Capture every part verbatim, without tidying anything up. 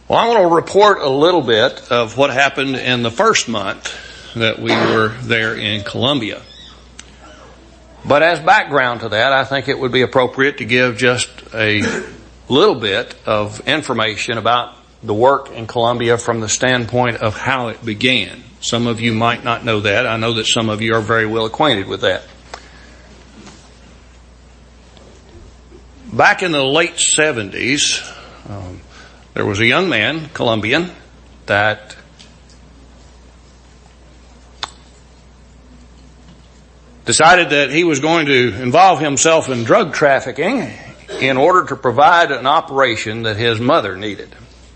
Well, I want to report a little bit of what happened in the first month that we were there in Colombia. But as background to that, I think it would be appropriate to give just a little bit of information about the work in Colombia from the standpoint of how it began. Some of you might not know that. I know that some of you are very well acquainted with that. Back in the late seventies, um, there was a young man, Colombian, that decided that he was going to involve himself in drug trafficking in order to provide an operation that his mother needed.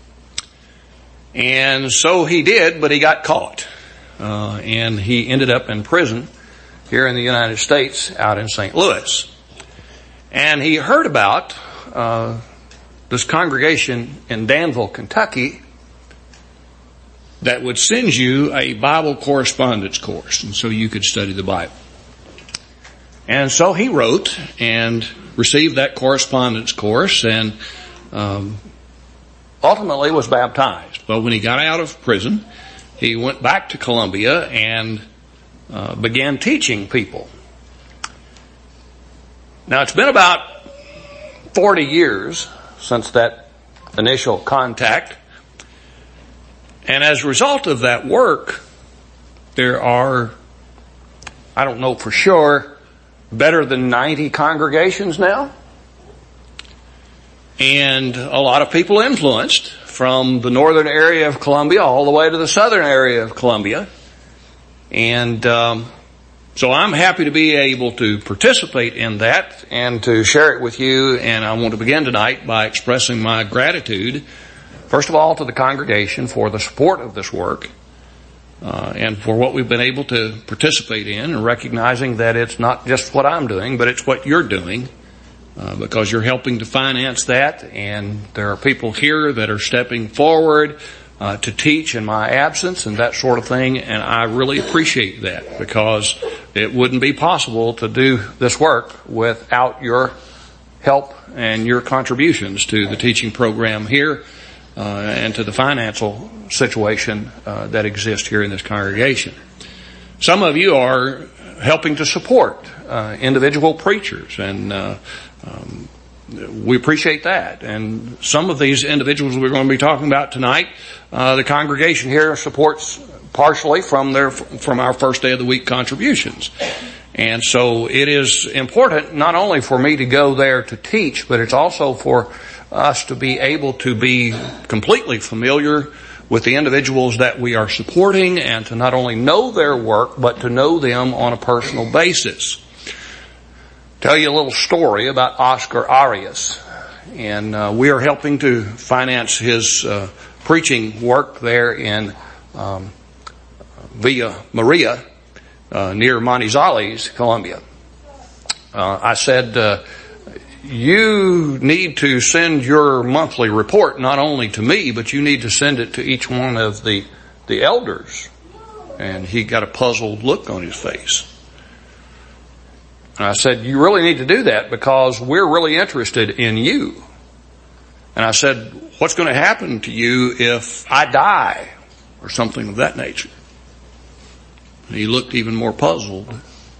And so he did, but he got caught. Uh, and he ended up in prison here in the United States out in Saint Louis. And he heard about uh this congregation in Danville, Kentucky, that would send you a Bible correspondence course, and so you could study the Bible. And so he wrote and received that correspondence course and um, ultimately was baptized. But when he got out of prison, he went back to Colombia and uh, began teaching people. Now, it's been about forty years since that initial contact. And as a result of that work, there are, I don't know for sure, better than ninety congregations now. And a lot of people influenced from the northern area of Colombia all the way to the southern area of Colombia. And um, so I'm happy to be able to participate in that and to share it with you. And I want to begin tonight by expressing my gratitude, first of all, to the congregation for the support of this work uh, and for what we've been able to participate in, and recognizing that it's not just what I'm doing, but it's what you're doing uh, because you're helping to finance that. And there are people here that are stepping forward Uh, to teach in my absence and that sort of thing, and I really appreciate that because it wouldn't be possible to do this work without your help and your contributions to the teaching program here uh, and to the financial situation uh, that exists here in this congregation. Some of you are helping to support uh, individual preachers, and uh, um, we appreciate that. And some of these individuals we're going to be talking about tonight, uh, the congregation here supports partially from their, from our first day of the week contributions. And so it is important not only for me to go there to teach, but it's also for us to be able to be completely familiar with the individuals that we are supporting and to not only know their work, but to know them on a personal basis. Tell you a little story about Oscar Arias, and uh, we are helping to finance his uh, preaching work there in um, Villa Maria, uh, near Manizales, Colombia. Uh, I said, uh, you need to send your monthly report not only to me, but you need to send it to each one of the the elders. And he got a puzzled look on his face. And I said, you really need to do that because we're really interested in you. And I said, what's going to happen to you if I die or something of that nature? And he looked even more puzzled.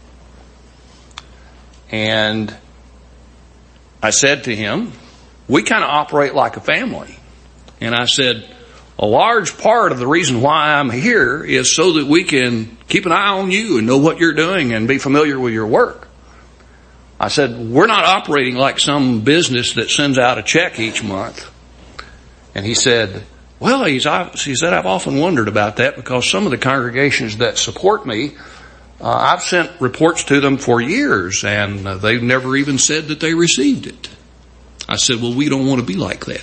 And I said to him, we kind of operate like a family. And I said, a large part of the reason why I'm here is so that we can keep an eye on you and know what you're doing and be familiar with your work. I said, we're not operating like some business that sends out a check each month. And he said, well, he's, he said, I've often wondered about that because some of the congregations that support me, uh, I've sent reports to them for years and uh, they've never even said that they received it. I said, well, we don't want to be like that.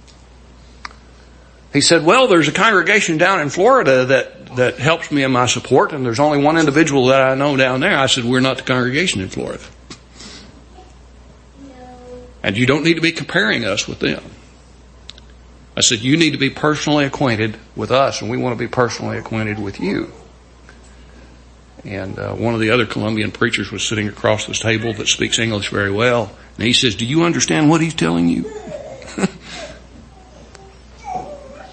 He said, well, there's a congregation down in Florida that, that helps me in my support, and there's only one individual that I know down there. I said, we're not the congregation in Florida. And you don't need to be comparing us with them. I said, you need to be personally acquainted with us, and we want to be personally acquainted with you. And uh, one of the other Colombian preachers was sitting across this table that speaks English very well. And he says, do you understand what he's telling you?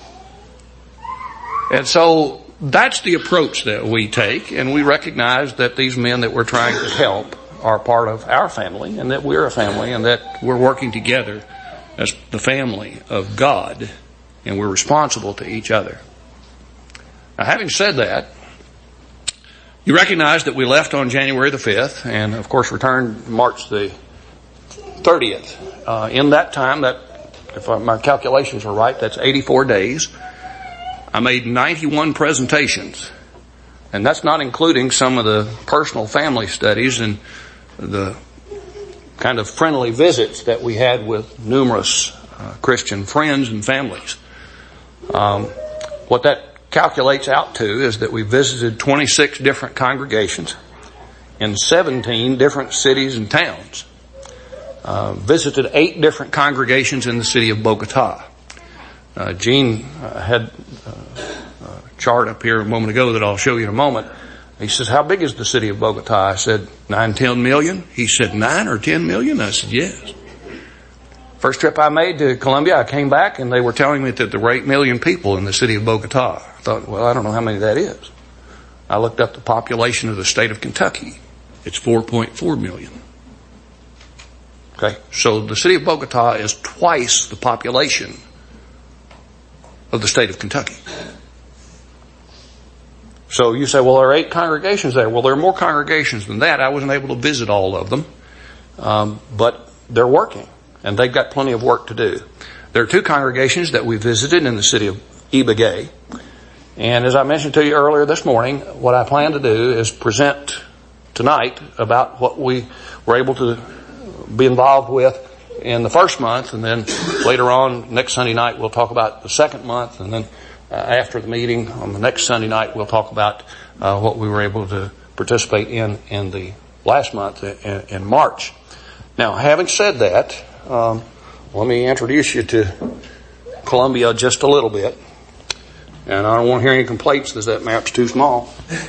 And so that's the approach that we take, and we recognize that these men that we're trying to help are part of our family, and that we're a family, and that we're working together as the family of God, and we're responsible to each other. Now, having said that, you recognize that we left on January the fifth, and of course returned March the thirtieth. Uh, in that time, that, if my calculations are right, that's eighty-four days. I made ninety-one presentations, and that's not including some of the personal family studies and the kind of friendly visits that we had with numerous uh, Christian friends and families. Um, what that calculates out to is that we visited twenty-six different congregations in seventeen different cities and towns. Uh, visited eight different congregations in the city of Bogota. Uh, Gene uh, had uh, a chart up here a moment ago that I'll show you in a moment. He says, how big is the city of Bogota? I said, nine, ten million. He said, nine or ten million? I said, yes. First trip I made to Colombia, I came back and they were telling me that there were eight million people in the city of Bogota. I thought, well, I don't know how many that is. I looked up the population of the state of Kentucky. It's four point four million. Okay, so the city of Bogota is twice the population of the state of Kentucky. So you say, well, there are eight congregations there. Well, there are more congregations than that. I wasn't able to visit all of them. Um, but they're working, and they've got plenty of work to do. There are two congregations that we visited in the city of Ibagué. And as I mentioned to you earlier this morning, what I plan to do is present tonight about what we were able to be involved with in the first month, and then later on, next Sunday night, we'll talk about the second month, and then uh, after the meeting on the next Sunday night, we'll talk about uh, what we were able to participate in in the last month in, in March. Now, having said that, um, let me introduce you to Colombia just a little bit, and I don't want to hear any complaints that that map's too small.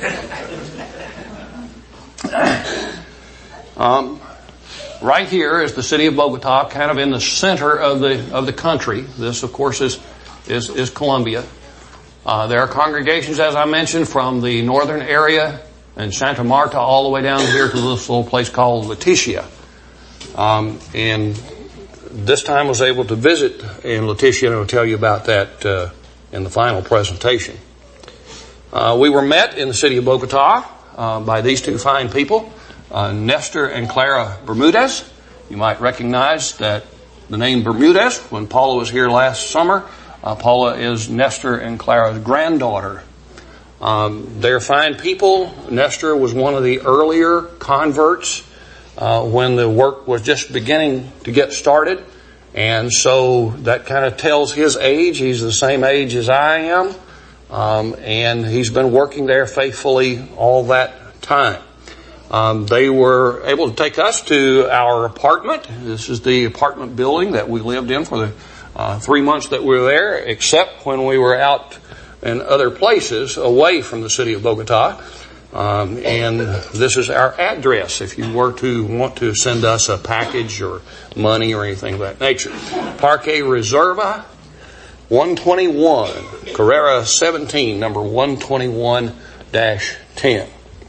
um, Right here is the city of Bogota, kind of in the center of the of the country. This, of course, is is, is Colombia. Uh, there are congregations, as I mentioned, from the northern area and Santa Marta all the way down here to this little place called Leticia. Um, and this time I was able to visit in Leticia, and I'll tell you about that uh, in the final presentation. Uh, we were met in the city of Bogota uh, by these two fine people. Uh, Nestor and Clara Bermudez. You might recognize that the name Bermudez when Paula was here last summer. Uh, Paula is Nestor and Clara's granddaughter. Um, they're fine people. Nestor was one of the earlier converts uh, when the work was just beginning to get started. And so that kind of tells his age. He's the same age as I am. Um, and he's been working there faithfully all that time. Um, they were able to take us to our apartment. This is the apartment building that we lived in for the uh, three months that we were there, except when we were out in other places away from the city of Bogota. Um, and this is our address if you were to want to send us a package or money or anything of that nature. Parque Reserva, one twenty-one, Carrera seventeen, number one twenty-one dash ten.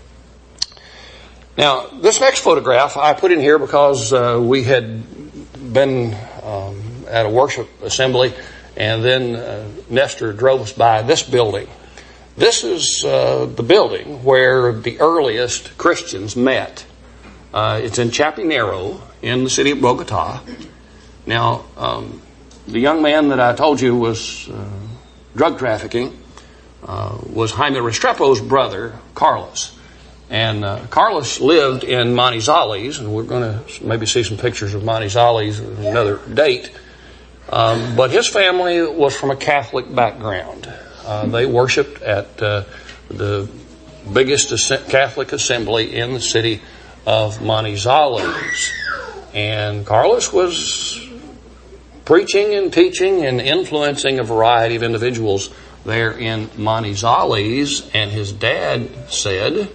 Now, this next photograph I put in here because uh, we had been um, at a worship assembly, and then uh, Nestor drove us by this building. This is uh, the building where the earliest Christians met. Uh, it's in Chapinero in the city of Bogota. Now, um, the young man that I told you was uh, drug trafficking uh, was Jaime Restrepo's brother, Carlos. And uh, Carlos lived in Manizales, and we're going to maybe see some pictures of Manizales at another date. Um, but his family was from a Catholic background. Uh, they worshipped at uh, the biggest Catholic assembly in the city of Manizales. And Carlos was preaching and teaching and influencing a variety of individuals there in Manizales. And his dad said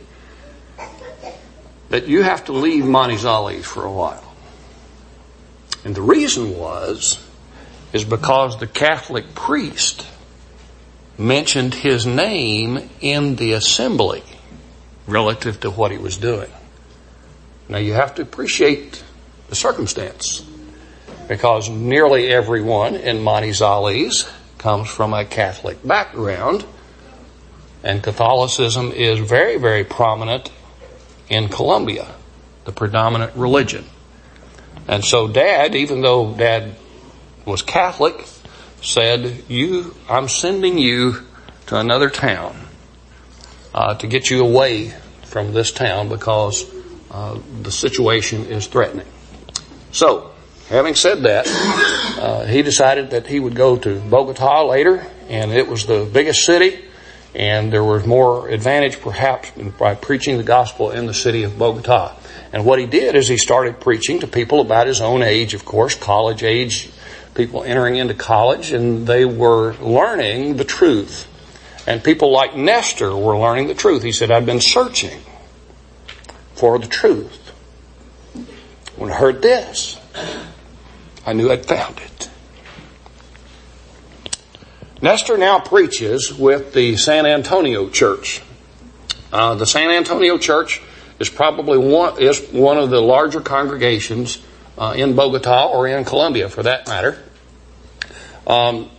that you have to leave Manizales for a while. And the reason was, is because the Catholic priest mentioned his name in the assembly relative to what he was doing. Now you have to appreciate the circumstance, because nearly everyone in Monty Zales comes from a Catholic background, and Catholicism is very, very prominent in Colombia, the predominant religion. And so Dad, even though Dad was Catholic, said, "You, I'm sending you to another town uh, to get you away from this town because uh, the situation is threatening." So, having said that, uh, he decided that he would go to Bogota later, and it was the biggest city, and there was more advantage perhaps by preaching the gospel in the city of Bogota. And what he did is he started preaching to people about his own age, of course, college age, people entering into college, and they were learning the truth. And people like Nestor were learning the truth. He said, "I've been searching for the truth. When I heard this, I knew I'd found it." Nestor now preaches with the San Antonio Church. Uh, the San Antonio Church is probably one, is one of the larger congregations uh, in Bogota, or in Colombia for that matter. Um,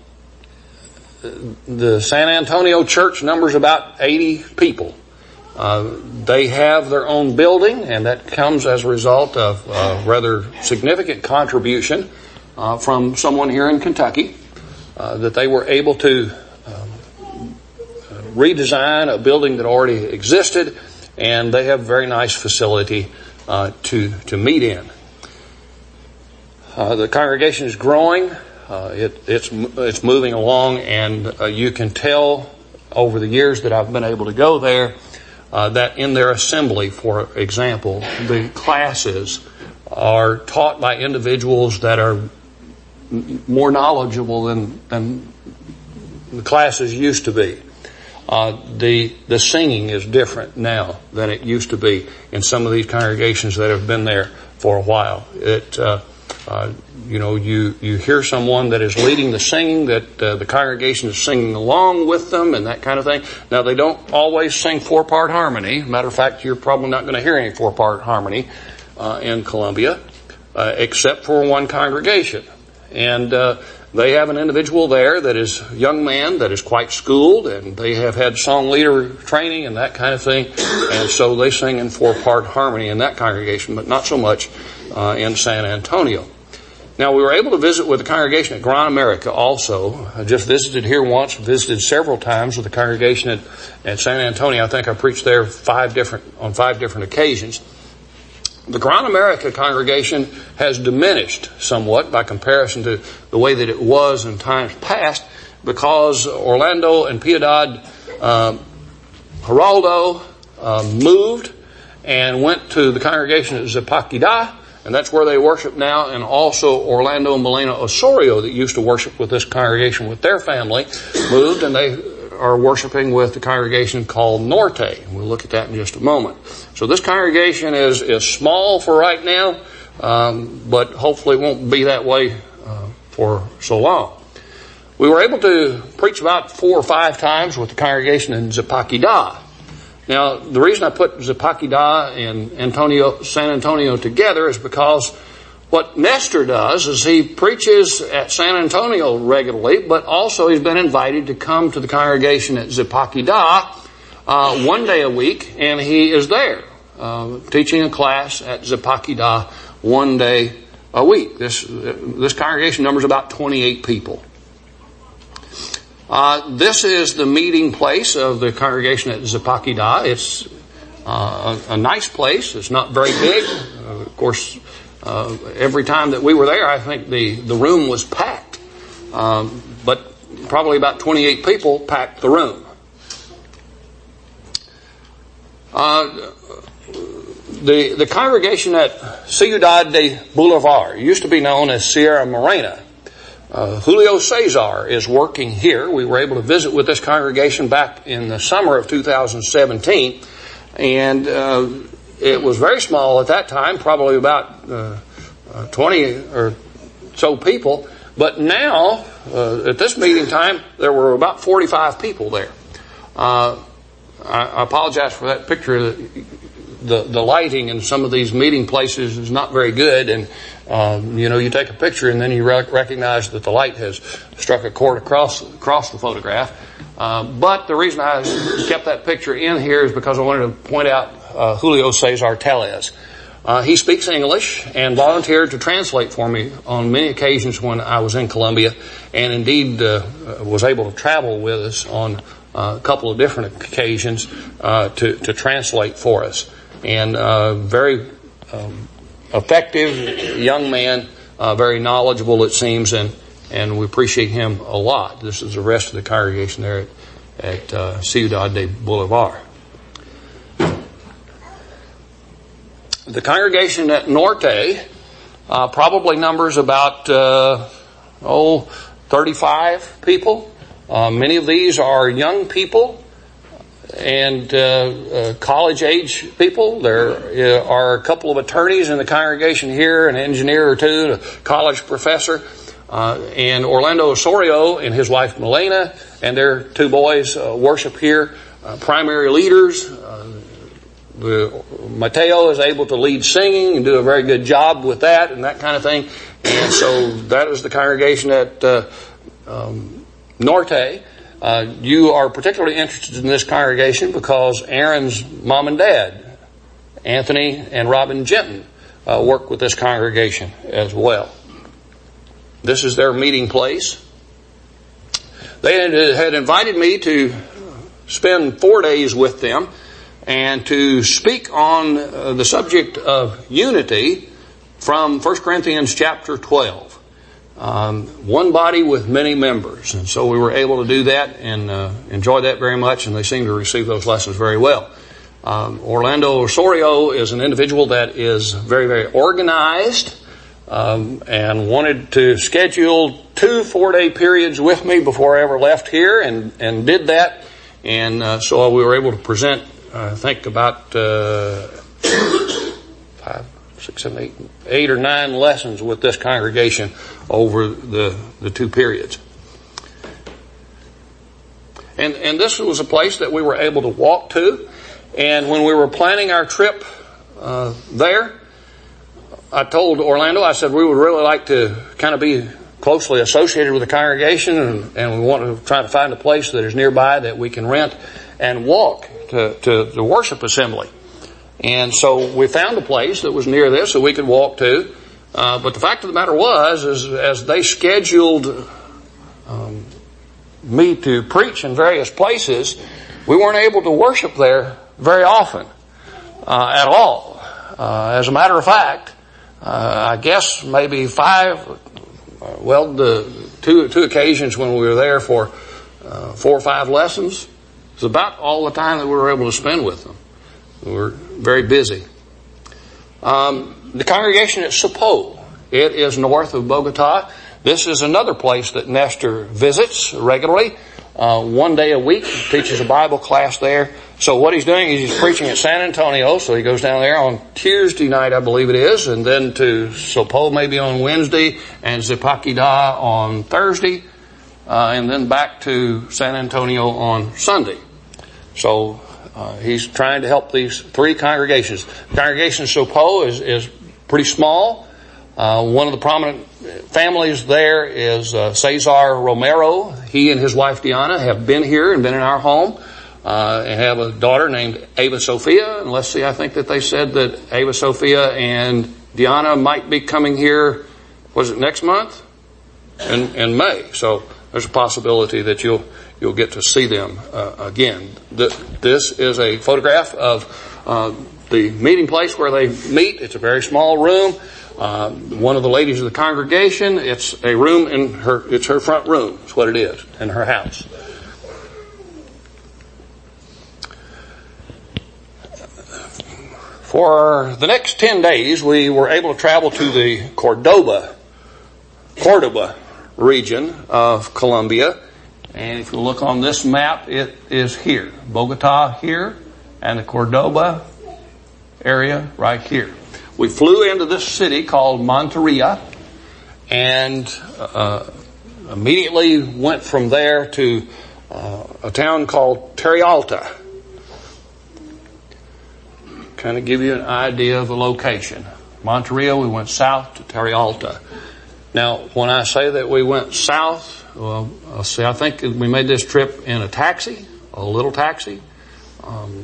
the San Antonio Church numbers about eighty people. Uh, they have their own building, and that comes as a result of a rather significant contribution uh, from someone here in Kentucky, uh, that they were able to um, redesign a building that already existed, and they have a very nice facility uh, to to meet in. Uh, the congregation is growing. Uh, it, it's it's moving along, and uh, you can tell over the years that I've been able to go there uh, that in their assembly, for example, the classes are taught by individuals that are m- more knowledgeable than than the classes used to be. Uh, the the singing is different now than it used to be in some of these congregations that have been there for a while. It uh, uh, you know you you hear someone that is leading the singing, that uh, the congregation is singing along with them and that kind of thing. Now they don't always sing four part harmony. Matter of fact, you're probably not going to hear any four part harmony uh, in Colombia, uh, except for one congregation, and. Uh, They have an individual there that is a young man that is quite schooled, and they have had song leader training and that kind of thing. And so they sing in four-part harmony in that congregation, but not so much uh, in San Antonio. Now, we were able to visit with the congregation at Gran America also. I just visited here once, visited several times with the congregation at, at San Antonio. I think I preached there five different on five different occasions. The Gran America congregation has diminished somewhat by comparison to the way that it was in times past, because Orlando and Piedad uh, Geraldo uh, moved and went to the congregation at Zipaquirá, and that's where they worship now. And also Orlando and Milena Osorio, that used to worship with this congregation with their family, moved, and they are worshiping with the congregation called Norte. We'll look at that in just a moment. So this congregation is, is small for right now, um, but hopefully it won't be that way uh, for so long. We were able to preach about four or five times with the congregation in Zipaquirá. Now, the reason I put Zipaquirá and Antonio, San Antonio together is because what Nestor does is he preaches at San Antonio regularly, but also he's been invited to come to the congregation at Zipaquirá uh, one day a week, and he is there uh, teaching a class at Zipaquirá one day a week. This uh, this congregation numbers about twenty-eight people. Uh, this is the meeting place of the congregation at Zipaquirá. It's uh, a, a nice place. It's not very big. Uh, of course, Uh, every time that we were there, I think the, the room was packed. Um, but probably about twenty-eight people packed the room. Uh, the, the congregation at Ciudad de Bolivar used to be known as Sierra Morena. Uh, Julio Cesar is working here. We were able to visit with this congregation back in the summer of two thousand seventeen. And, uh, it was very small at that time, probably about uh, uh, twenty or so people. But now uh, at this meeting time, there were about forty-five people there. Uh, I, I apologize for that picture. The, the lighting in some of these meeting places is not very good, and um, you know, you take a picture and then you rec- recognize that the light has struck a chord across across the photograph. Uh, but the reason I kept that picture in here is because I wanted to point out uh, Julio Cesar Tellez. Uh, he speaks English and volunteered to translate for me on many occasions when I was in Colombia, and indeed uh, was able to travel with us on uh, a couple of different occasions uh, to, to translate for us. And uh, very um, effective young man, uh, very knowledgeable it seems, and, and we appreciate him a lot. This is the rest of the congregation there at, at uh, Ciudad de Bolivar. The congregation at Norte uh, probably numbers about uh, oh thirty-five people. Uh, many of these are young people and uh, uh, college-age people. There uh, are a couple of attorneys in the congregation here, an engineer or two, a college professor, uh, and Orlando Osorio and his wife Milena and their two boys uh, worship here. Uh, primary leaders. Uh, The, Mateo is able to lead singing and do a very good job with that and that kind of thing. And so that is the congregation at uh, um, Norte. Uh, you are particularly interested in this congregation because Aaron's mom and dad, Anthony and Robin Jenton, uh, work with this congregation as well. This is their meeting place. They had, had invited me to spend four days with them and to speak on uh, the subject of unity from First Corinthians chapter twelve. Um, one body with many members. And so we were able to do that and uh, enjoy that very much, and they seem to receive those lessons very well. Um, Orlando Osorio is an individual that is very, very organized um, and wanted to schedule two four-day periods with me before I ever left here, and, and did that. And uh, so we were able to present I think about uh, five, six, seven, eight, eight or nine lessons with this congregation over the, the two periods. And and this was a place that we were able to walk to. And when we were planning our trip uh, there, I told Orlando, I said we would really like to kind of be closely associated with the congregation, and, and we want to try to find a place that is nearby that we can rent and walk to, to the worship assembly. And so we found a place that was near this that we could walk to. Uh, but the fact of the matter was, is as they scheduled um, me to preach in various places, we weren't able to worship there very often uh, at all. Uh, as a matter of fact, uh, I guess maybe five, uh, well, the two two occasions when we were there for uh, four or five lessons, it's about all the time that we were able to spend with them. We were very busy. Um, the congregation at Sopo, it is north of Bogota. This is another place that Nestor visits regularly. Uh, one day a week, teaches a Bible class there. So what he's doing is he's preaching at San Antonio. So he goes down there on Tuesday night, I believe it is, and then to Sopo maybe on Wednesday, and Zipaquirá on Thursday, uh, and then back to San Antonio on Sunday. So uh, he's trying to help these three congregations. The congregation of Sopo is, is pretty small. Uh, one of the prominent families there is uh, Cesar Romero. He and his wife Diana have been here and been in our home, uh, and have a daughter named Ava Sophia. And let's see, I think that they said that Ava Sophia and Diana might be coming here, was it next month? In, in May. So there's a possibility that you'll you'll get to see them uh, again. The, this is a photograph of uh, the meeting place where they meet. It's a very small room. Uh, one of the ladies of the congregation, it's a room in her, it's her front room. It's what it is in her house. For the next ten days, we were able to travel to the Cordoba, Cordoba region of Colombia. And if you look on this map, it is here. Bogota here, and the Cordoba area right here. We flew into this city called Monteria, and uh, immediately went from there to uh, a town called Terryalta. Kind of give you an idea of the location. Monterey, we went south to Terryalta. Now, when I say that we went south, well, I'll see, I think we made this trip in a taxi, a little taxi. Um,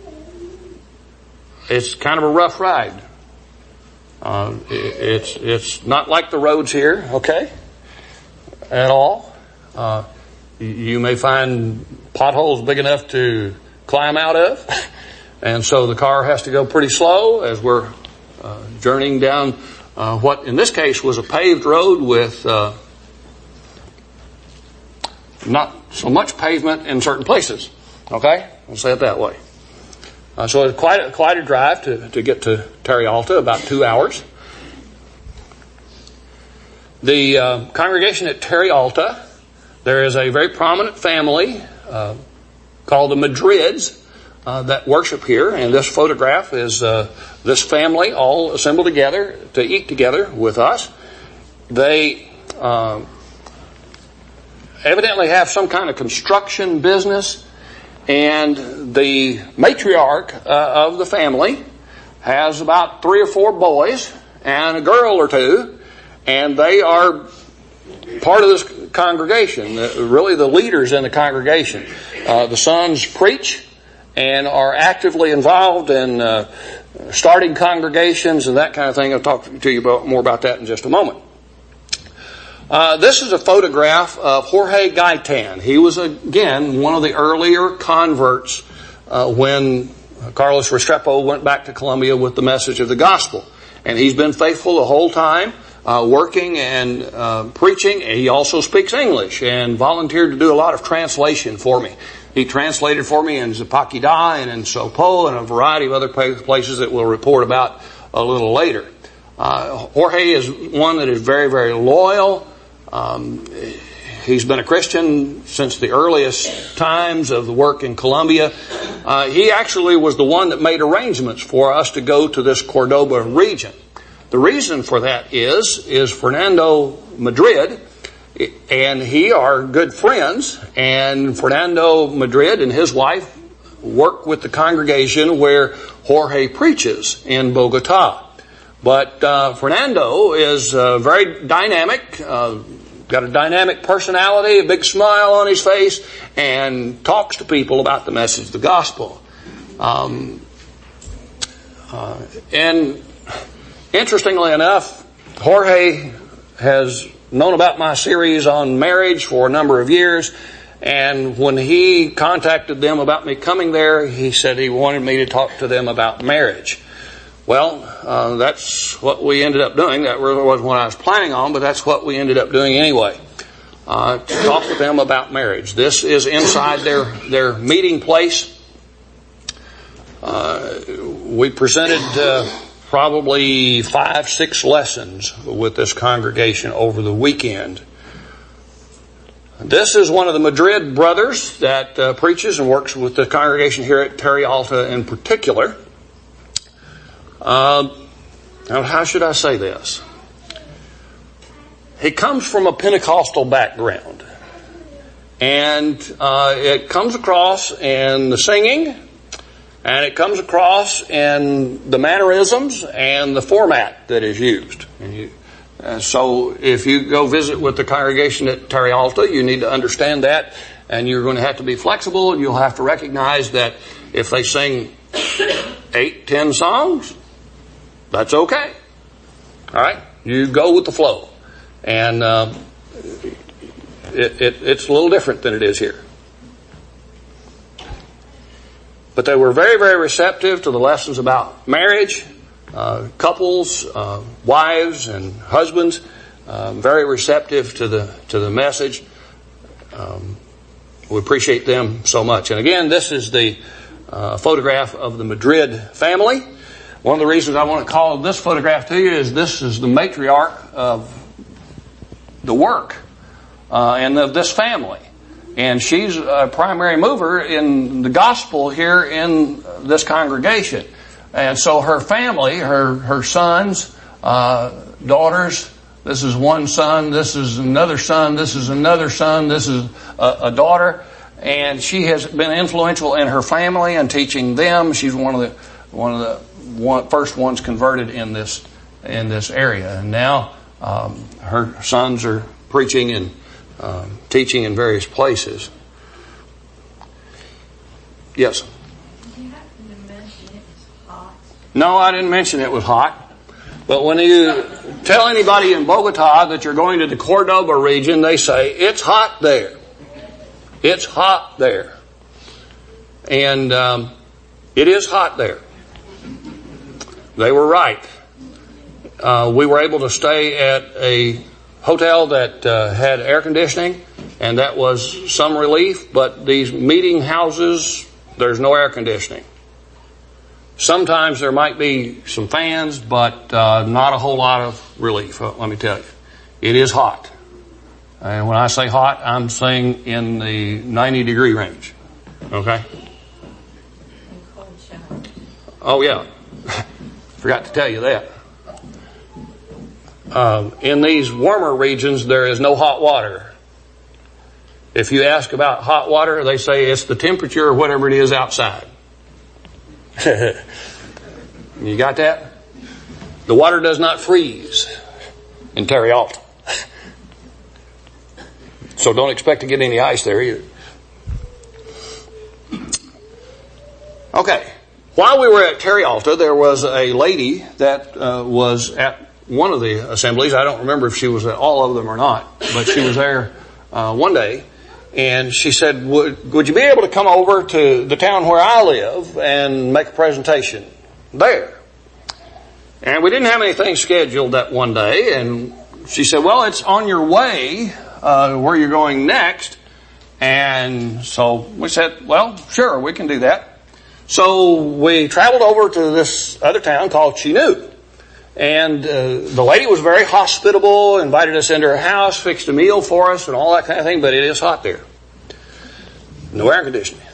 it's kind of a rough ride. Uh, it, it's it's not like the roads here, okay, at all. Uh, you may find potholes big enough to climb out of, and so the car has to go pretty slow as we're uh, journeying down uh, what in this case was a paved road with uh, not so much pavement in certain places. Okay, I'll say it that way. Uh, so it's quite a, quite a drive to, to get to Terryalta, about two hours. The uh, congregation at Terryalta, there is a very prominent family uh, called the Madrids uh, that worship here, and this photograph is uh, this family all assembled together to eat together with us. They uh, evidently have some kind of construction business. And the matriarch uh, of the family has about three or four boys and a girl or two, and they are part of this congregation, uh, really the leaders in the congregation. Uh, the sons preach and are actively involved in uh, starting congregations and that kind of thing. I'll talk to you about, more about that in just a moment. Uh, this is a photograph of Jorge Gaitan. He was, again, one of the earlier converts uh, when Carlos Restrepo went back to Colombia with the message of the gospel. And he's been faithful the whole time, uh, working and uh, preaching. He also speaks English and volunteered to do a lot of translation for me. He translated for me in Zipaquirá and in Sopó and a variety of other places that we'll report about a little later. Uh, Jorge is one that is very, very loyal. Um, he's been a Christian since the earliest times of the work in Colombia. Uh, he actually was the one that made arrangements for us to go to this Cordoba region. The reason for that is, is Fernando Madrid and he are good friends, and Fernando Madrid and his wife work with the congregation where Jorge preaches in Bogota. But uh, Fernando is uh, very dynamic, uh, got a dynamic personality, a big smile on his face, and talks to people about the message of the gospel. Um, uh, and interestingly enough, Jorge has known about my series on marriage for a number of years, and when he contacted them about me coming there, he said he wanted me to talk to them about marriage. Well, uh, that's what we ended up doing. That really wasn't what I was planning on, but that's what we ended up doing anyway. Uh, to talk with them about marriage. This is inside their, their meeting place. Uh, we presented uh, probably five, six lessons with this congregation over the weekend. This is one of the Madrid brothers that uh, preaches and works with the congregation here at Terryalta in particular. Uh, now, how should I say this? He comes from a Pentecostal background, and uh, it comes across in the singing, and it comes across in the mannerisms and the format that is used. And you, uh, so, if you go visit with the congregation at Terryalta, you need to understand that, and you're going to have to be flexible. You'll have to recognize that if they sing eight, ten songs, that's okay. All right? You go with the flow. And uh, it, it, it's a little different than it is here. But they were very, very receptive to the lessons about marriage, uh, couples, uh, wives and husbands. Uh, very receptive to the to the message. Um, we appreciate them so much. And again, this is the uh, photograph of the Madrid family. One of the reasons I want to call this photograph to you is this is the matriarch of the work uh, and of this family. And she's a primary mover in the gospel here in this congregation. And so her family, her, her sons, uh, daughters, This is one son. This is another son. This is another son. This is a, a daughter. And she has been influential in her family and teaching them. She's one of the one of the one, first ones converted in this in this area. And now um, her sons are preaching and um, teaching in various places. Yes. Did you happen to mention it was hot? No, I didn't mention it was hot. But when you tell anybody in Bogota that you're going to the Cordoba region, they say, it's hot there. It's hot there. And um, it is hot there. They were right. Uh, we were able to stay at a hotel that uh, had air conditioning, and that was some relief. But these meeting houses, there's no air conditioning. Sometimes there might be some fans, but uh, not a whole lot of relief, let me tell you. It is hot. And when I say hot, I'm saying in the ninety degree range. Okay? And cold showers. Oh, yeah. Forgot to tell you that. Um, in these warmer regions, there is no hot water. If you ask about hot water, they say it's the temperature or whatever it is outside. You got that? The water does not freeze in Terre Alta. So don't expect to get any ice there either. Okay. While we were at Terre Alta, there was a lady that uh, was at one of the assemblies. I don't remember if she was at all of them or not, but she was there uh, one day. And she said, would, would you be able to come over to the town where I live and make a presentation there? And we didn't have anything scheduled that one day. And she said, well, it's on your way uh, where you're going next. And so we said, well, sure, we can do that. So we traveled over to this other town called Chinu. And uh, the lady was very hospitable, invited us into her house, fixed a meal for us and all that kind of thing, but it is hot there. No air conditioning.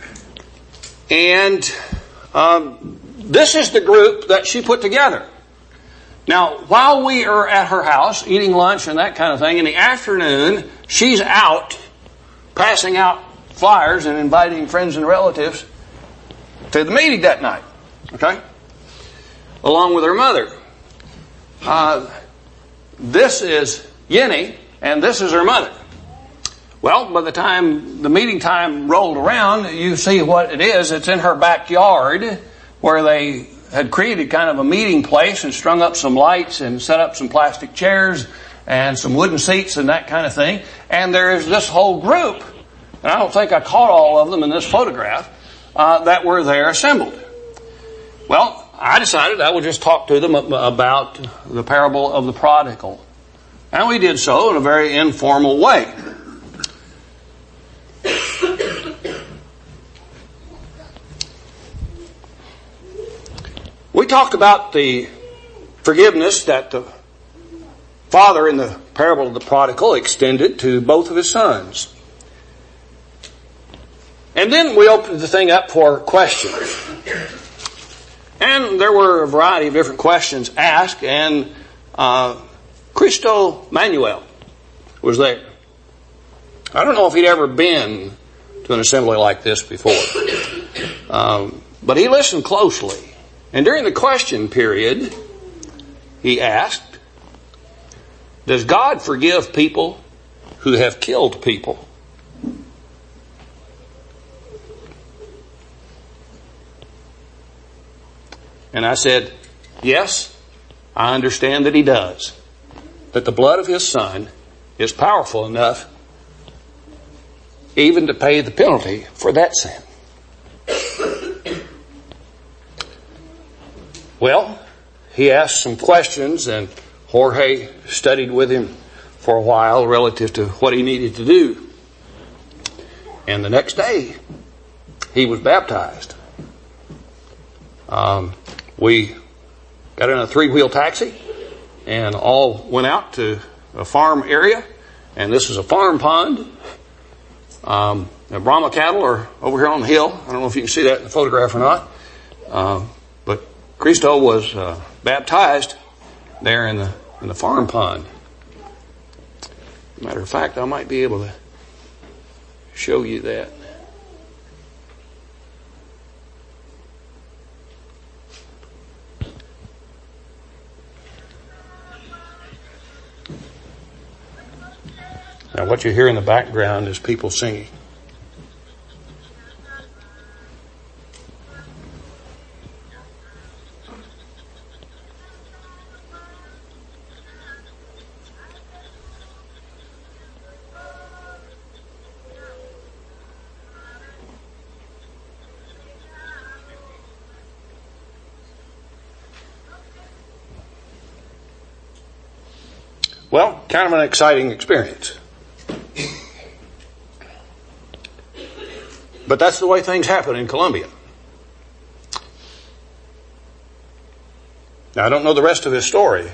And um, this is the group that she put together. Now, while we are at her house eating lunch and that kind of thing, in the afternoon, she's out passing out flyers and inviting friends and relatives to the meeting that night. Okay? Along with her mother. Uh, this is Yenny, and this is her mother. Well, by the time the meeting time rolled around, you see what it is. It's in her backyard where they had created kind of a meeting place and strung up some lights and set up some plastic chairs and some wooden seats and that kind of thing. And there is this whole group, and I don't think I caught all of them in this photograph, uh, that were there assembled. Well, I decided I would just talk to them about the parable of the prodigal. And we did so in a very informal way. We talked about the forgiveness that the father in the parable of the prodigal extended to both of his sons. And then we opened the thing up for questions. And there were a variety of different questions asked, and uh, Cristo Manuel was there. I don't know if he'd ever been to an assembly like this before, um, but he listened closely. And during the question period, he asked, does God forgive people who have killed people? And I said, yes, I understand that he does. That the blood of his son is powerful enough even to pay the penalty for that sin. Well, he asked some questions, and Jorge studied with him for a while relative to what he needed to do. And the next day, he was baptized. Um, we got in a three-wheel taxi and all went out to a farm area. And this is a farm pond. Um, the Brahma cattle are over here on the hill. I don't know if you can see that in the photograph or not. Um, but Cristo was uh, baptized there in the in the farm pond. Matter of fact, I might be able to show you that. Now, what you hear in the background is people singing. Well, kind of an exciting experience. But that's the way things happen in Colombia. Now, I don't know the rest of his story,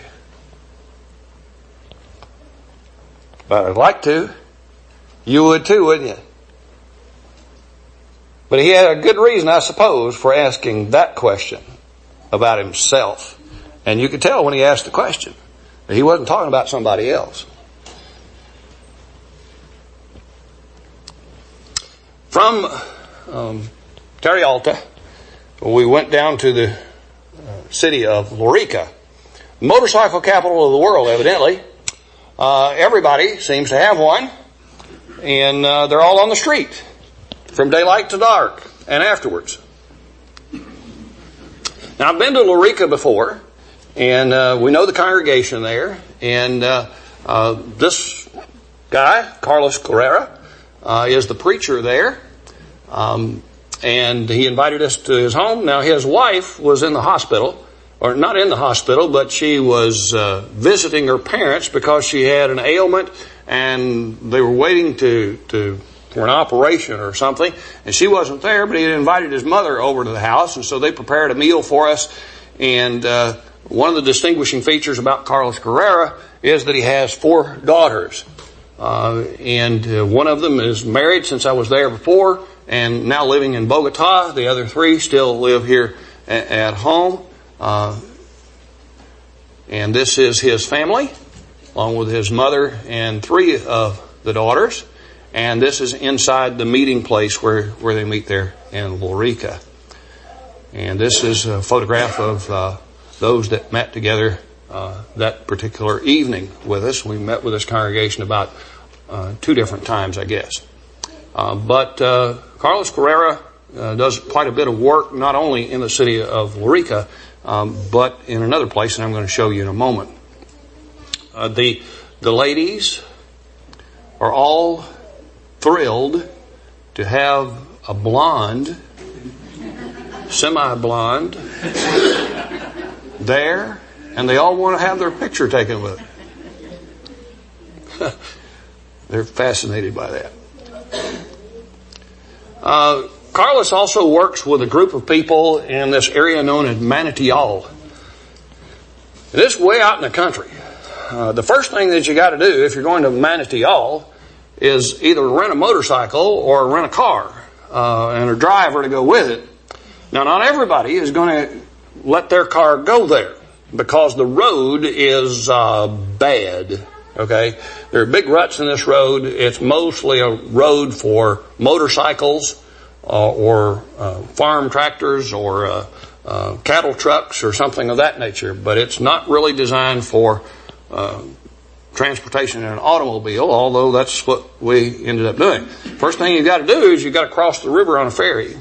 but I'd like to. You would too, wouldn't you? But he had a good reason, I suppose, for asking that question about himself. And you could tell when he asked the question that he wasn't talking about somebody else. From um, Tarrialta, we went down to the uh, city of Lorica, motorcycle capital of the world, evidently. Uh, everybody seems to have one, and uh, they're all on the street from daylight to dark and afterwards. Now, I've been to Lorica before, and uh, we know the congregation there, and uh, uh, this guy, Carlos Carrera, Uh, is the preacher there. Um, and he invited us to his home. Now, his wife was in the hospital, or not in the hospital, but she was uh, visiting her parents because she had an ailment and they were waiting to, to for an operation or something. And she wasn't there, but he had invited his mother over to the house, and so they prepared a meal for us. And uh, one of the distinguishing features about Carlos Carrera is that he has four daughters. Uh, and uh, one of them is married since I was there before and now living in Bogota. The other three still live here a- at home. Uh, and this is his family, along with his mother and three of the daughters. And this is inside the meeting place where, where they meet there in Lorica. And this is a photograph of uh, those that met together uh, that particular evening with us. We met with this congregation about uh, two different times, I guess. Uh, but uh, Carlos Carrera uh, does quite a bit of work, not only in the city of Lorica, um, but in another place that I'm going to show you in a moment. Uh, the the ladies are all thrilled to have a blonde, semi-blonde there, and they all want to have their picture taken with it. They're fascinated by that. Uh, Carlos also works with a group of people in this area known as Manantial. This is way out in the country. Uh, the first thing that you got to do if you're going to Manantial is either rent a motorcycle or rent a car uh, and a driver to go with it. Now, not everybody is going to let their car go there because the road is uh, bad. Okay, there are big ruts in this road. It's mostly a road for motorcycles uh, or uh, farm tractors or uh, uh, cattle trucks or something of that nature. But it's not really designed for uh, transportation in an automobile, although that's what we ended up doing. First thing you got to do is you got to cross the river on a ferry.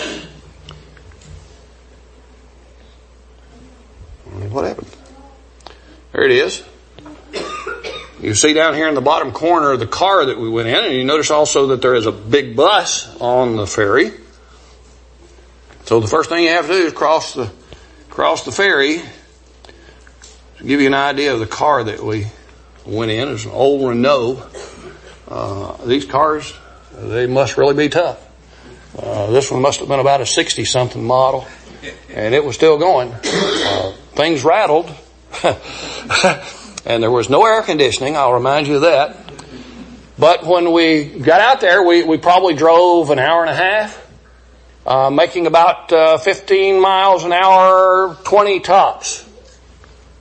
What happened? There it is. You see down here in the bottom corner of the car that we went in, and you notice also that there is a big bus on the ferry. So the first thing you have to do is cross the cross the ferry. To give you an idea of the car that we went in, it's an old Renault. Uh, these cars, they must really be tough. Uh, this one must have been about a sixty-something model, and it was still going. Uh, things rattled. And there was no air conditioning, I'll remind you of that. But when we got out there, we, we probably drove an hour and a half, uh, making about uh, fifteen miles an hour, twenty tops.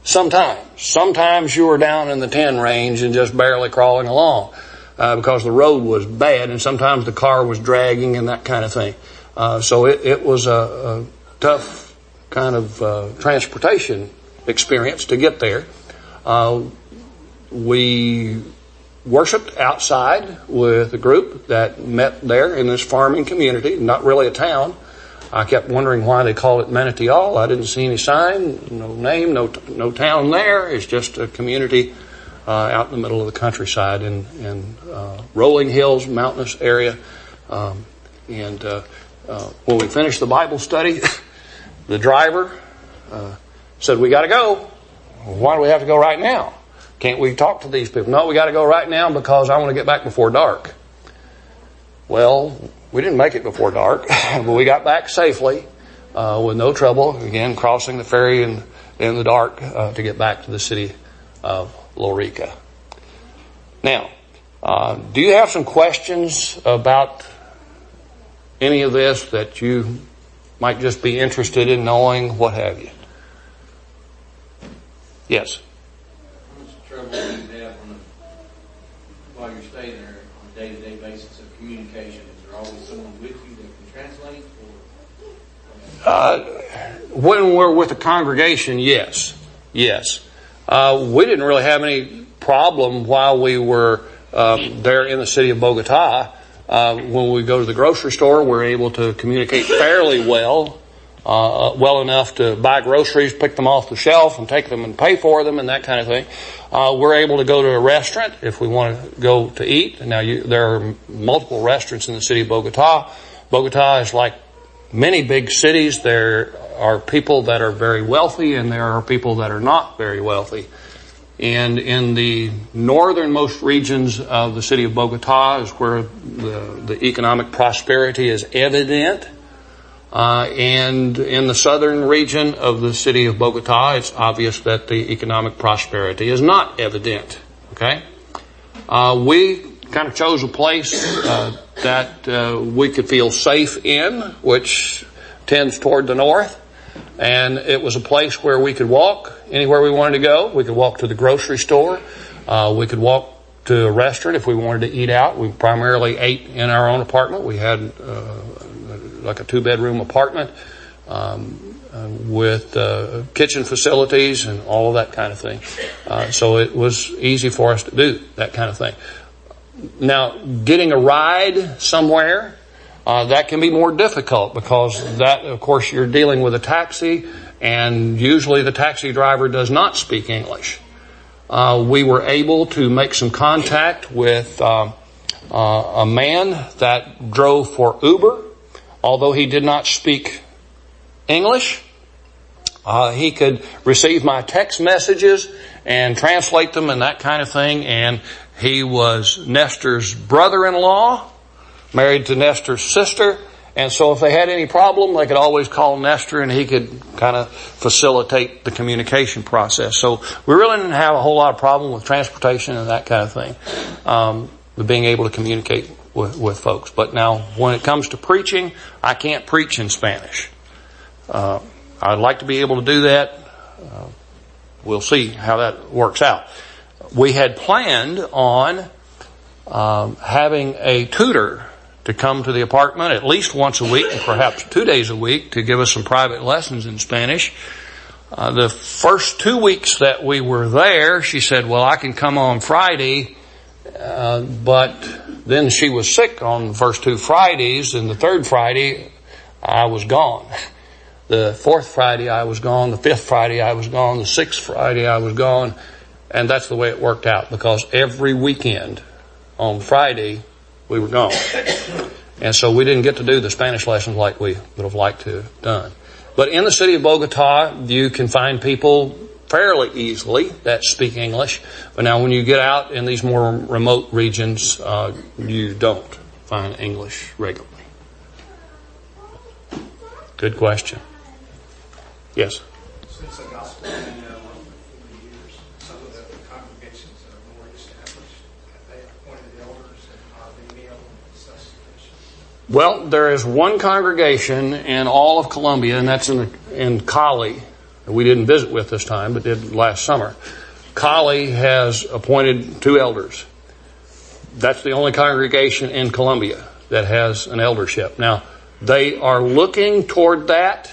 Sometimes. Sometimes you were down in the ten range and just barely crawling along uh, because the road was bad, and sometimes the car was dragging and that kind of thing. Uh, so it, it was a, a tough kind of uh, transportation experience to get there. Uh, we worshiped outside with a group that met there in this farming community, not really a town. I kept wondering why they call it Manatee-All. I didn't see any sign, no name, no no town there. It's just a community uh, out in the middle of the countryside in, in uh, rolling hills, mountainous area. Um, and uh, uh, when we finished the Bible study, the driver uh, said, "We got to go." "Why do we have to go right now? Can't we talk to these people?" "No, we got to go right now because I want to get back before dark." Well, we didn't make it before dark, but we got back safely uh, with no trouble. Again, crossing the ferry in, in the dark uh, to get back to the city of Lorica. Now, uh, do you have some questions about any of this that you might just be interested in knowing, what have you? Yes? How much trouble do you have on a, while you're staying there on a day-to-day basis of communication? Is there always someone with you that can translate? Or uh, when we're with the congregation, yes. Yes. Uh, we didn't really have any problem while we were um, there in the city of Bogota. Uh, when we go to the grocery store, we're able to communicate fairly well. Uh, well enough to buy groceries, pick them off the shelf and take them and pay for them and that kind of thing. Uh, we're able to go to a restaurant if we want to go to eat. Now, you, there are multiple restaurants in the city of Bogota. Bogota is like many big cities. There are people that are very wealthy and there are people that are not very wealthy. And in the northernmost regions of the city of Bogota is where the, the economic prosperity is evident. Uh, and in the southern region of the city of Bogota, it's obvious that the economic prosperity is not evident. Okay? Uh, we kind of chose a place uh, that uh, we could feel safe in, which tends toward the north. And it was a place where we could walk anywhere we wanted to go. We could walk to the grocery store. Uh, we could walk to a restaurant if we wanted to eat out. We primarily ate in our own apartment. We had uh, like a two-bedroom apartment um, uh, with uh, kitchen facilities and all of that kind of thing. Uh, so it was easy for us to do that kind of thing. Now, getting a ride somewhere, uh, that can be more difficult because that, of course, you're dealing with a taxi, and usually the taxi driver does not speak English. Uh, we were able to make some contact with uh, uh, a man that drove for Uber. Although he did not speak English, uh, he could receive my text messages and translate them and that kind of thing. And he was Nestor's brother-in-law, married to Nestor's sister. And so if they had any problem, they could always call Nestor and he could kind of facilitate the communication process. So we really didn't have a whole lot of problem with transportation and that kind of thing, um, with being able to communicate with, with folks. But now when it comes to preaching, I can't preach in Spanish. Uh, I'd like to be able to do that. Uh, we'll see how that works out. We had planned on um, having a tutor to come to the apartment at least once a week, and perhaps two days a week, to give us some private lessons in Spanish. Uh, the first two weeks that we were there, she said, "Well, I can come on Friday," uh, but then she was sick on the first two Fridays, and the third Friday I was gone. The fourth Friday I was gone. The fifth Friday I was gone. The sixth Friday I was gone. And that's the way it worked out, because every weekend on Friday we were gone. And so we didn't get to do the Spanish lessons like we would have liked to have done. But in the city of Bogota, you can find people fairly easily that speak English. But now when you get out in these more remote regions, uh, you don't find English regularly. Good question. Yes? Since the gospel has been uh, for forty years, some of the congregations that are more established, have they appointed elders and are they male and such sufficient? Well, there is one congregation in all of Colombia, and that's in, the, in Cali, we didn't visit with this time, but did last summer. Collie has appointed two elders. That's the only congregation in Columbia that has an eldership. Now, they are looking toward that,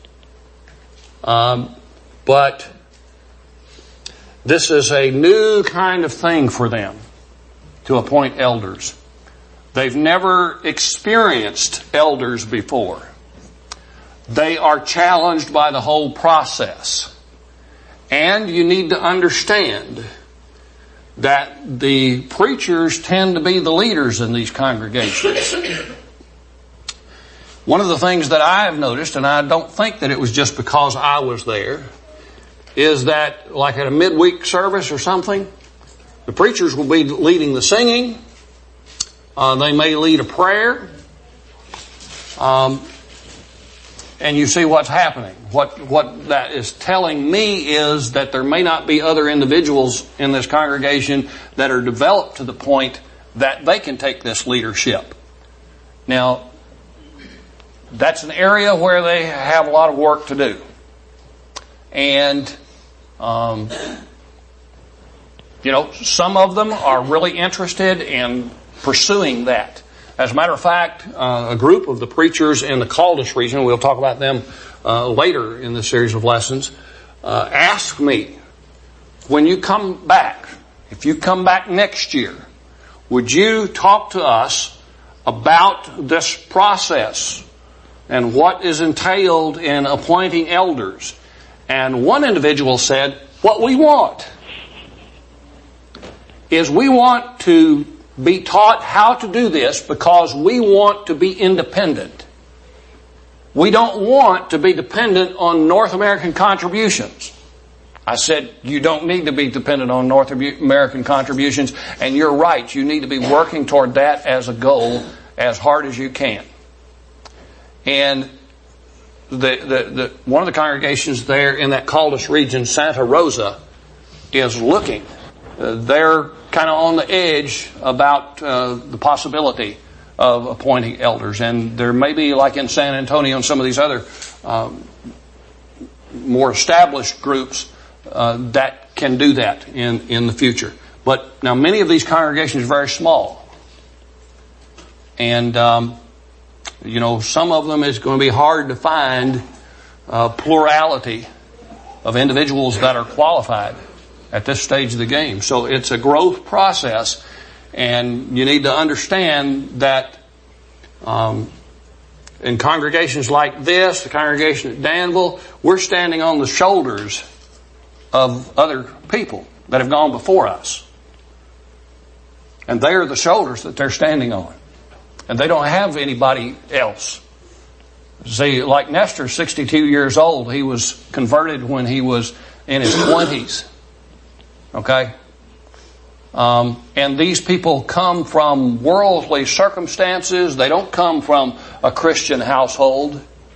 um, but this is a new kind of thing for them to appoint elders. They've never experienced elders before. They are challenged by the whole process. And you need to understand that the preachers tend to be the leaders in these congregations. One of the things that I have noticed, and I don't think that it was just because I was there, is that like at a midweek service or something, the preachers will be leading the singing. Uh, they may lead a prayer. Um, and you see what's happening. What, what that is telling me is that there may not be other individuals in this congregation that are developed to the point that they can take this leadership. Now, that's an area where they have a lot of work to do. And, um, you know, some of them are really interested in pursuing that. As a matter of fact, uh, a group of the preachers in the Caldas region, we'll talk about them uh, later in this series of lessons, uh, asked me, when you come back, if you come back next year, would you talk to us about this process and what is entailed in appointing elders? And one individual said, what we want is we want to be taught how to do this because we want to be independent. We don't want to be dependent on North American contributions. I said, you don't need to be dependent on North American contributions, and you're right. You need to be working toward that as a goal as hard as you can. And the, the, the, one of the congregations there in that Caldas region, Santa Rosa, is looking. Uh, they're kind of on the edge about uh, the possibility of appointing elders. And there may be, like in San Antonio and some of these other um, more established groups, uh, that can do that in, in the future. But now many of these congregations are very small. And, um, you know, some of them it's going to be hard to find uh, plurality of individuals that are qualified at this stage of the game. So it's a growth process, and you need to understand that um, in congregations like this, the congregation at Danville, we're standing on the shoulders of other people that have gone before us. And they are the shoulders that they're standing on. And they don't have anybody else. See, like Nestor, sixty-two years old, he was converted when he was in his twenties. Okay? Um, and these people come from worldly circumstances. They don't come from a Christian household.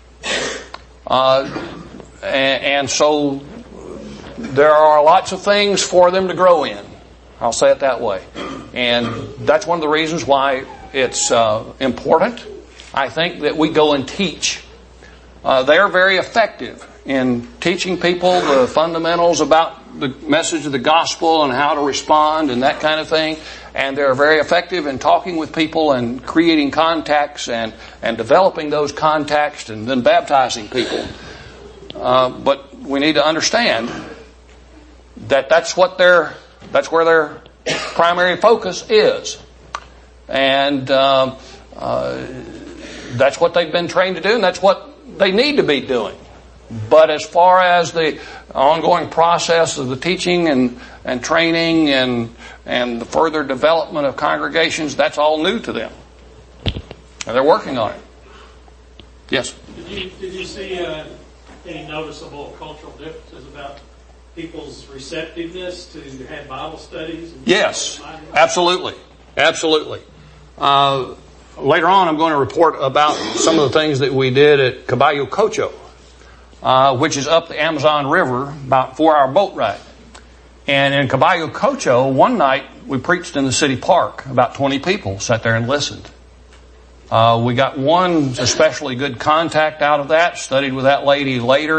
Uh, and, and so there are lots of things for them to grow in. I'll say it that way. And that's one of the reasons why it's uh, important, I think, that we go and teach. Uh, they're very effective in teaching people the fundamentals about the message of the gospel and how to respond and that kind of thing. And they're very effective in talking with people and creating contacts and, and developing those contacts and then baptizing people. Uh, but we need to understand that that's what their, that's where their primary focus is. And uh, uh, that's what they've been trained to do, and that's what they need to be doing. But as far as the ongoing process of the teaching and, and training and and the further development of congregations, that's all new to them. And they're working on it. Yes? Did you, did you see uh, any noticeable cultural differences about people's receptiveness to have Bible studies? And yes, absolutely. Absolutely. Uh, later on, I'm going to report about some of the things that we did at Caballo Cocho, uh, which is up the Amazon River, about a four-hour boat ride. And in Caballo Cocho, one night we preached in the city park. About twenty people sat there and listened. Uh, we got one especially good contact out of that, studied with that lady later,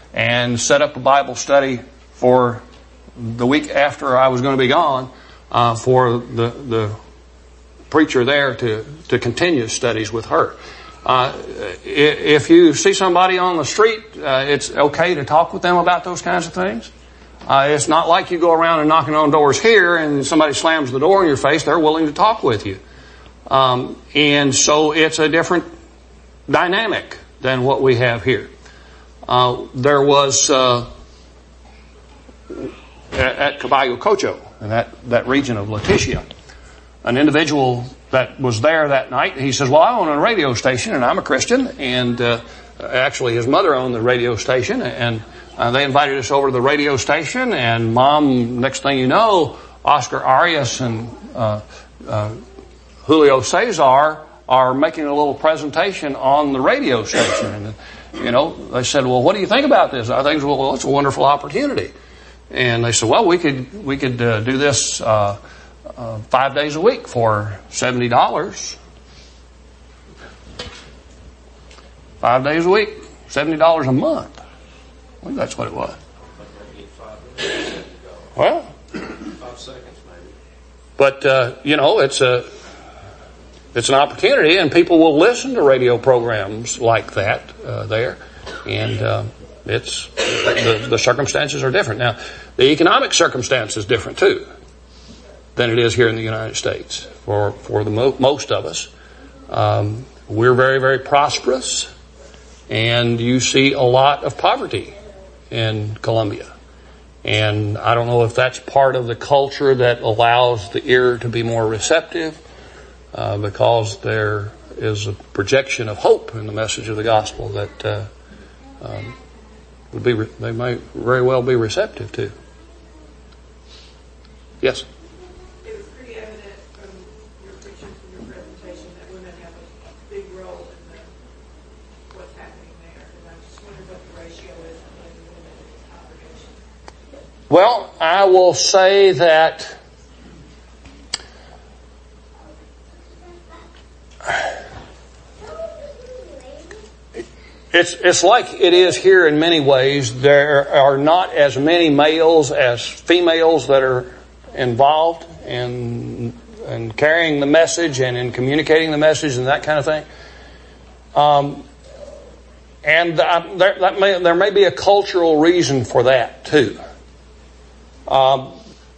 and set up a Bible study for the week after I was going to be gone uh, for the the preacher there to, to continue studies with her. Uh, if you see somebody on the street, uh, it's okay to talk with them about those kinds of things. Uh, it's not like you go around and knocking on doors here and somebody slams the door in your face. They're willing to talk with you. Um, and so it's a different dynamic than what we have here. Uh, there was, uh, at, at Caballo Cocho, in that, that region of Leticia, an individual that was there that night. He says, well, I own a radio station and I'm a Christian. And, uh, actually his mother owned the radio station, and uh, they invited us over to the radio station, and Mom, next thing you know, Oscar Arias and, uh, uh, Julio Cesar are making a little presentation on the radio station. And, you know, they said, well, what do you think about this? I think, well, it's a wonderful opportunity. And they said, well, we could, we could, uh, do this, uh, uh, five days a week for seventy dollars. Five days a week, seventy dollars a month. I think that's what it was. Well, Five seconds maybe. but, uh, you know, it's a, it's an opportunity, and people will listen to radio programs like that, uh, there. And, uh, it's, the, the circumstances are different. Now, the economic circumstance is different too than it is here in the United States. For, for the mo- most of us, um, we're very, very prosperous, and you see a lot of poverty in Colombia. And I don't know if that's part of the culture that allows the ear to be more receptive, uh, because there is a projection of hope in the message of the gospel that, uh, um, would be, re- they might very well be receptive to. Yes? It was pretty evident from your preaching, from your presentation, that women have a big role in the, what's happening there. And I just wondered what the ratio is among the women in this congregation. Well, I will say that it's it's like it is here in many ways. There are not as many males as females that are involved in in carrying the message and in communicating the message and that kind of thing. Um, and uh, there, that may, there may be a cultural reason for that too. Um,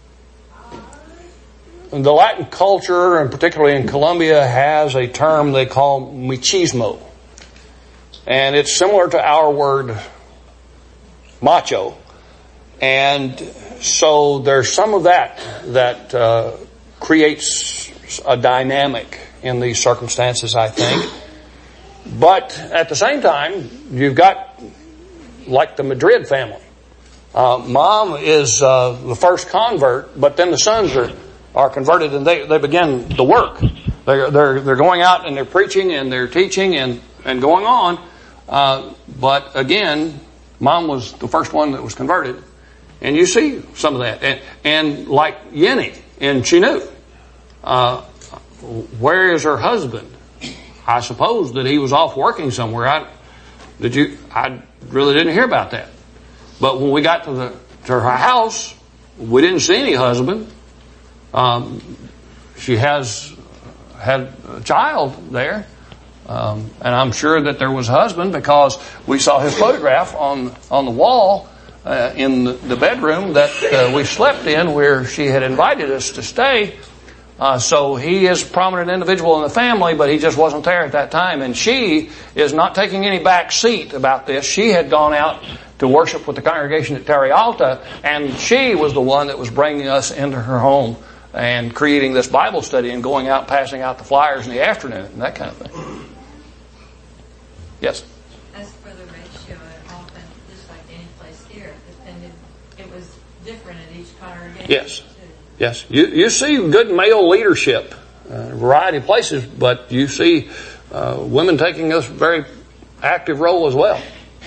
the Latin culture, and particularly in Colombia, has a term they call machismo. And it's similar to our word macho. And so there's some of that that uh, creates a dynamic in these circumstances, I think. But at the same time, you've got, like the Madrid family. Uh, mom is uh, the first convert, but then the sons are, are converted, and they, they begin the work. They're, they're, they're going out and they're preaching and they're teaching and, and going on. Uh, but again, mom was the first one that was converted. And you see some of that. And, and like Yenny in Chinook, uh, where is her husband? I suppose that he was off working somewhere. I, did you, I really didn't hear about that. But when we got to the, to her house, we didn't see any husband. Um, she has had a child there. Um, and I'm sure that there was a husband, because we saw his photograph on, on the wall, uh, in the, the bedroom that uh, we slept in, where she had invited us to stay. Uh, so he is a prominent individual in the family, but he just wasn't there at that time. And she is not taking any back seat about this. She had gone out to worship with the congregation at Terre Alta, and she was the one that was bringing us into her home and creating this Bible study and going out passing out the flyers in the afternoon and that kind of thing. Yes? As for the ratio, it often, just like any place here, depended, it was different at each congregation. Yes. Too. Yes. You, you see good male leadership uh, in a variety of places, but you see uh, women taking this very active role as well.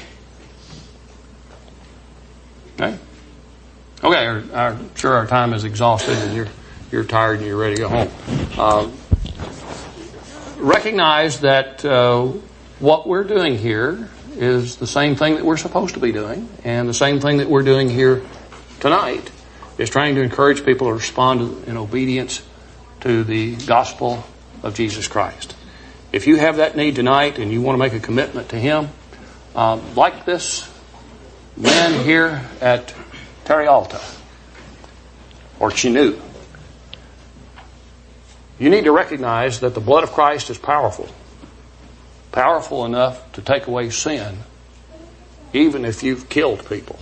Okay? Okay, our, our, I'm sure our time is exhausted and you're, you're tired and you're ready to go home. Uh, recognize that uh, what we're doing here is the same thing that we're supposed to be doing, and the same thing that we're doing here tonight, is trying to encourage people to respond in obedience to the gospel of Jesus Christ. If you have that need tonight and you want to make a commitment to Him, um, like this man here at Terry Alta or Chinoo, you need to recognize that the blood of Christ is powerful. Powerful enough to take away sin, even if you've killed people.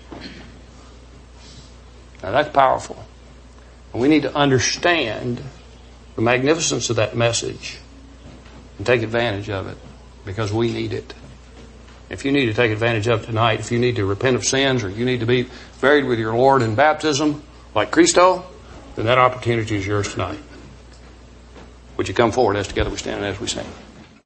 Now that's powerful. And we need to understand the magnificence of that message and take advantage of it, because we need it. If you need to take advantage of it tonight, if you need to repent of sins, or you need to be buried with your Lord in baptism like Christo, then that opportunity is yours tonight. Would you come forward as together we stand and as we sing?